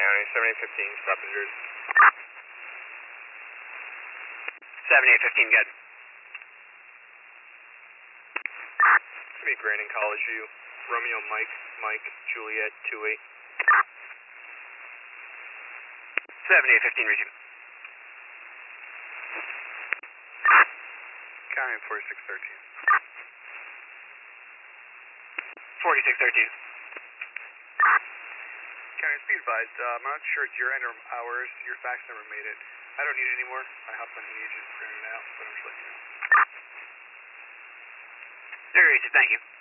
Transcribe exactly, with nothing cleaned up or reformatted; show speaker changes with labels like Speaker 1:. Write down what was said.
Speaker 1: County, seventy-eight fifteen, stop injured.
Speaker 2: seventy-eight fifteen, good.
Speaker 1: Be Brandon College View, Romeo Mike, Mike, Juliet, two eight.
Speaker 2: seventy-eight fifteen, resume.
Speaker 1: County forty-six thirteen.
Speaker 2: forty-six thirteen.
Speaker 1: County, be advised, uh, I'm not sure it's your end or ours, your fax never made it. I don't need it anymore, I have my agent print it out, but I'm just letting you know.
Speaker 2: Very easy, thank you.